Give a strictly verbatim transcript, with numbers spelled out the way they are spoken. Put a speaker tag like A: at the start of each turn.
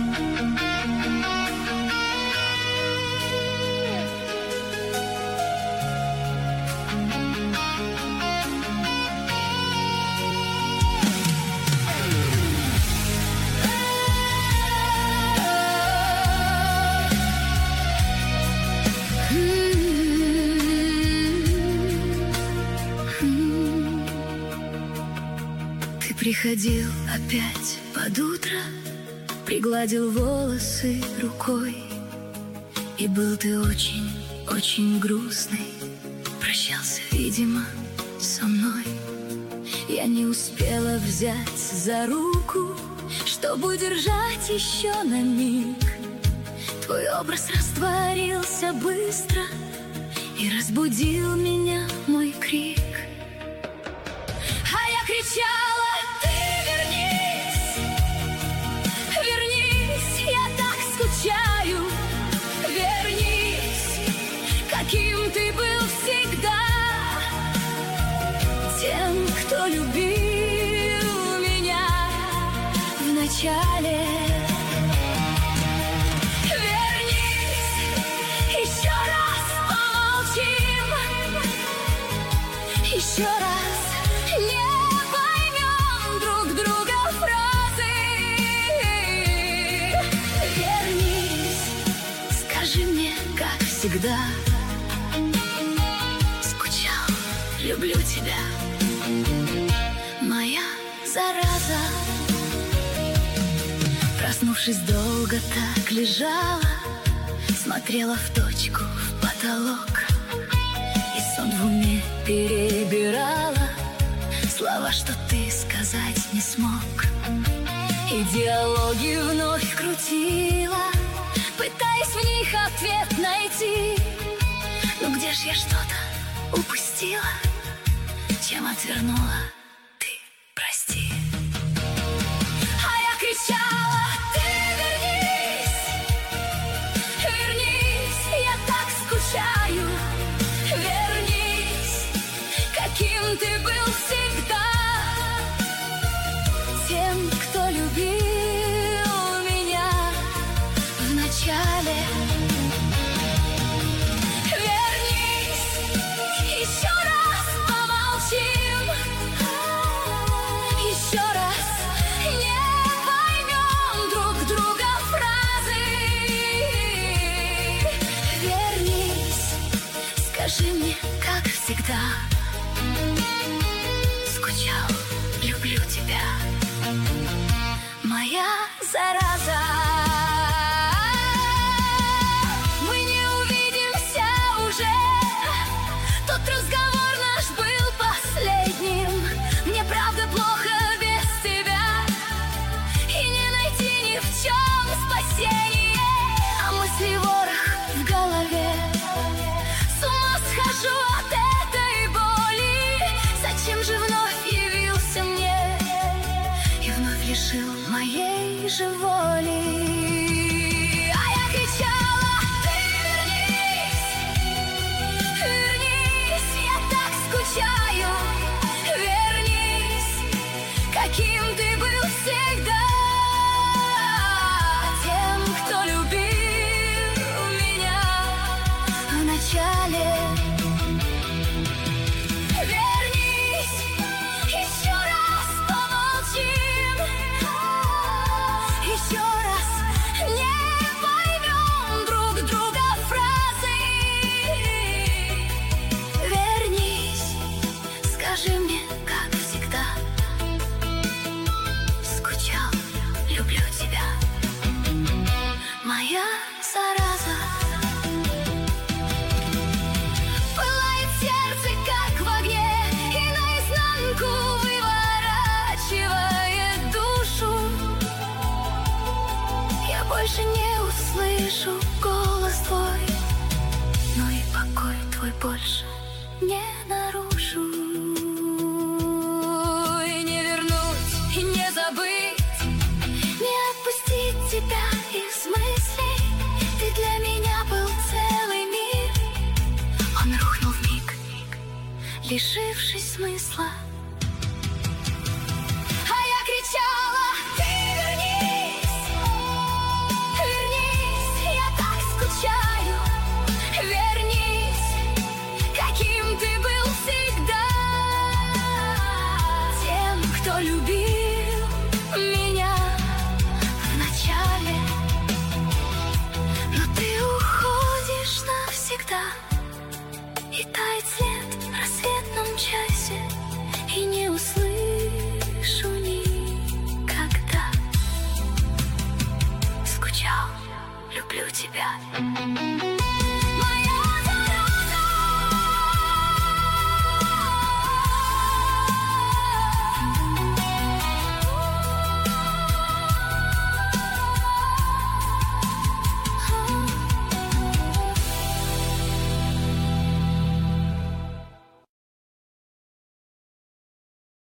A: Приходил опять под утро, пригладил волосы рукой. И был ты очень, очень грустный, прощался, видимо, со мной. Я не успела взять за руку, чтобы удержать еще на миг. Твой образ растворился быстро и разбудил меня мой крик. А я кричала: вернись, каким ты был всегда, тем, кто любил меня вначале. Вернись, еще раз помолчим, еще раз не поймем друг друга фразы. Скажи мне, как всегда, скучал, люблю тебя, моя зараза. Проснувшись, долго так лежала, смотрела в точку, в потолок, и сон в уме перебирала слова, что ты сказать не смог. И диалоги вновь крутила, пытаясь в них ответ найти. Но где ж я что-то упустила, чем отвернула, ты прости. А я кричала: ты вернись, вернись, я так скучаю. Вернись, каким ты был всегда, тем, кто любил меня вначале. Вернись, еще раз помолчим, еще раз не поймем друг друга фразы. Вернись, скажи мне, как всегда, скучал, люблю тебя, моя зараза. Разговор наш был последним. Мне правда плохо без тебя, и не найти ни в чем спасение. А мысли ворох в голове, с ума схожу от этой боли. Зачем же вновь явился мне и вновь лишил моей же воли? Вернись, каким ты был всегда, тем, кто любил меня вначале. Вернись, еще раз помолчим, еще раз не поймем друг друга фразы. Вернись, скажи мне, как всегда, скучал, люблю тебя, моя зараза. Пылает сердце, как в огне, и наизнанку выворачивает душу. Я больше не услышу голос твой, но и покой твой больше не нарушу. Тебя из мыслей, ты для меня был целый мир. Он рухнул вмиг, лишившись смысла. А я кричала: ты вернись, любить.